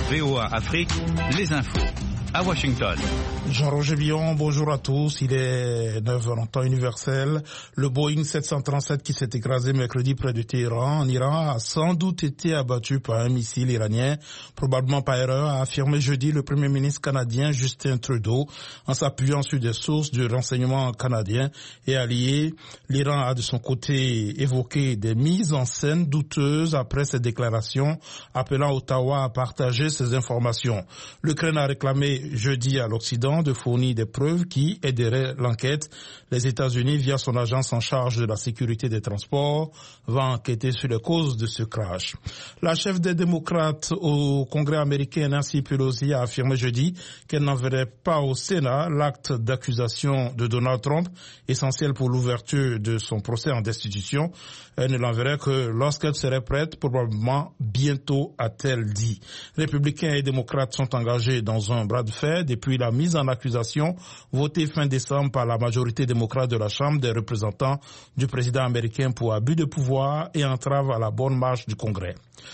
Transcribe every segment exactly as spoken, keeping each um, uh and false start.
V O A Afrique, les infos. À Washington. Jean-Roger Billon, bonjour à tous. Il est neuf heures en temps universel. Le Boeing sept cent trente-sept qui s'est écrasé mercredi près de Téhéran, en Iran, a sans doute été abattu par un missile iranien, probablement par erreur, a affirmé jeudi le Premier ministre canadien Justin Trudeau, en s'appuyant sur des sources de renseignement canadiens et alliés. L'Iran a de son côté évoqué des mises en scène douteuses après ces déclarations, appelant Ottawa à partager ces informations. L'Ukraine a réclamé jeudi à l'Occident de fournir des preuves qui aideraient l'enquête. Les États-Unis, via son agence en charge de la sécurité des transports, va enquêter sur les causes de ce crash. La chef des démocrates au Congrès américain, Nancy Pelosi, a affirmé jeudi qu'elle n'enverrait pas au Sénat l'acte d'accusation de Donald Trump, essentiel pour l'ouverture de son procès en destitution. Elle ne l'enverrait que lorsqu'elle serait prête, probablement bientôt, a-t-elle dit. Républicains et démocrates sont engagés dans un bras de fer depuis la mise en accusation votée fin décembre par la majorité démocrate de la Chambre des représentants du président américain pour abus de pouvoir et entrave à la bonne marche du Congrès.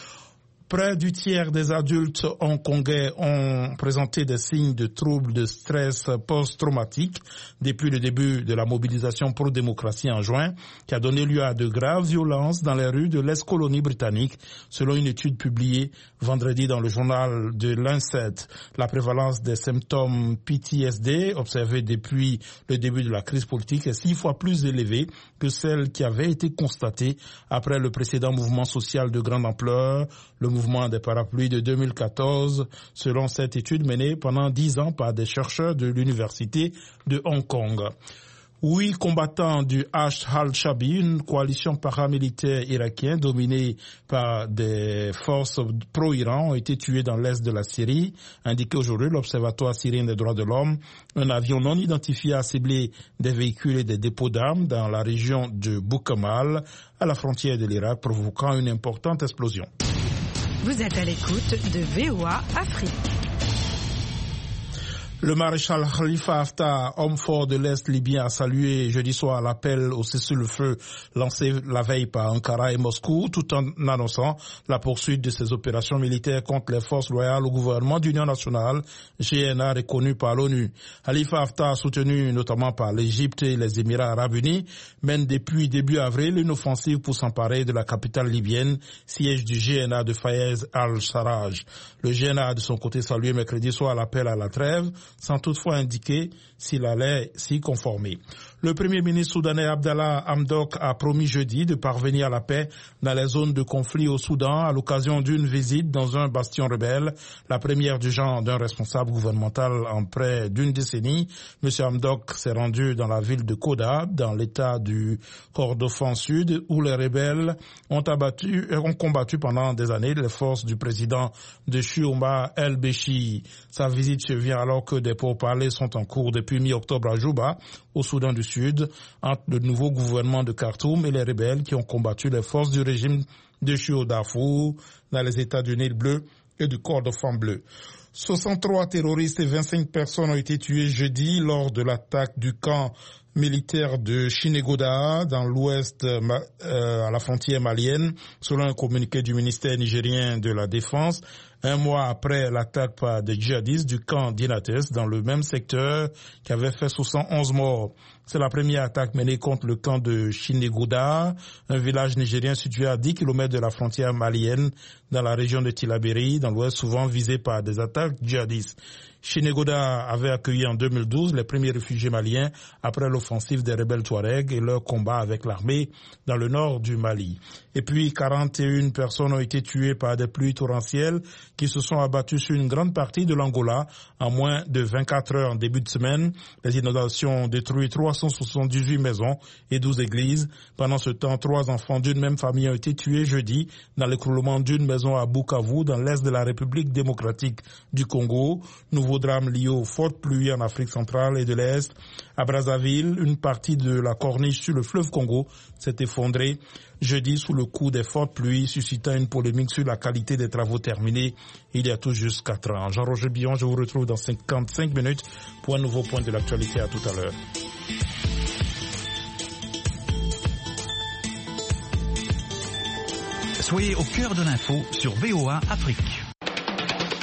Près du tiers des adultes hongkongais ont présenté des signes de troubles de stress post-traumatique depuis le début de la mobilisation pro-démocratie en juin, qui a donné lieu à de graves violences dans les rues de l'ex-colonie britannique, selon une étude publiée vendredi dans le journal de Lancet. La prévalence des symptômes P T S D observés depuis le début de la crise politique est six fois plus élevée que celle qui avait été constatée après le précédent mouvement social de grande ampleur, le mouvement des parapluies de deux mille quatorze, selon cette étude menée pendant dix ans par des chercheurs de l'université de Hong Kong. Huit combattants du Hashd al-Shabi, une coalition paramilitaire irakienne dominée par des forces pro-Iran, ont été tués dans l'est de la Syrie, indiqué aujourd'hui l'Observatoire syrien des droits de l'homme. Un avion non identifié a ciblé des véhicules et des dépôts d'armes dans la région de Boukamal, à la frontière de l'Irak, provoquant une importante explosion. Vous êtes à l'écoute de V O A Afrique. Le maréchal Khalifa Haftar, homme fort de l'Est libyen, a salué jeudi soir l'appel au cessez-le-feu lancé la veille par Ankara et Moscou, tout en annonçant la poursuite de ses opérations militaires contre les forces loyales au gouvernement d'union nationale, G N A, reconnu par l'ONU. Khalifa Haftar, soutenu notamment par l'Égypte et les Émirats arabes unis, mène depuis début avril une offensive pour s'emparer de la capitale libyenne, siège du G N A de Fayez al-Sarraj. Le G N A a de son côté salué mercredi soir l'appel à la trêve, sans toutefois indiquer s'il allait s'y conformer. Le Premier ministre soudanais Abdallah Hamdok a promis jeudi de parvenir à la paix dans les zones de conflit au Soudan à l'occasion d'une visite dans un bastion rebelle, la première du genre d'un responsable gouvernemental en près d'une décennie. M. Hamdok s'est rendu dans la ville de Koda, dans l'état du Kordofan Sud, où les rebelles ont abattu, ont combattu pendant des années les forces du président de Omar el-Béchir. Sa visite survient alors que des pourparlers sont en cours depuis mi-octobre à Juba, au Soudan du Sud, entre le nouveau gouvernement de Khartoum et les rebelles qui ont combattu les forces du régime de Chio Darfour dans les États du Nil bleu et du Kordofan bleu. soixante-trois terroristes et vingt-cinq personnes ont été tuées jeudi lors de l'attaque du camp militaire de Chinegoda dans l'ouest euh, à la frontière malienne, selon un communiqué du ministère nigérien de la Défense, un mois après l'attaque par des djihadistes du camp d'Inates dans le même secteur qui avait fait soixante et onze morts. C'est la première attaque menée contre le camp de Chinegoda, un village nigérien situé à dix kilomètres de la frontière malienne dans la région de Tillabéri, dans l'ouest, souvent visé par des attaques djihadistes. Chinegoda avait accueilli en deux mille douze les premiers réfugiés maliens après l'offensive des rebelles Touaregs et leur combat avec l'armée dans le nord du Mali. Et puis quarante et une personnes ont été tuées par des pluies torrentielles qui se sont abattues sur une grande partie de l'Angola en moins de vingt-quatre heures en début de semaine. Les inondations ont détruit trois cent soixante-dix-huit maisons et douze églises. Pendant ce temps, trois enfants d'une même famille ont été tués jeudi dans l'écroulement d'une maison à Bukavu, dans l'est de la République démocratique du Congo. Nouveau drame lié aux fortes pluies en Afrique centrale et de l'Est. À Brazzaville, une partie de la corniche sur le fleuve Congo s'est effondrée jeudi sous le coup des fortes pluies, suscitant une polémique sur la qualité des travaux terminés il y a tout juste quatre ans. Jean-Roger Billon, je vous retrouve dans cinquante-cinq minutes pour un nouveau point de l'actualité. À tout à l'heure. Soyez au cœur de l'info sur V O A Afrique.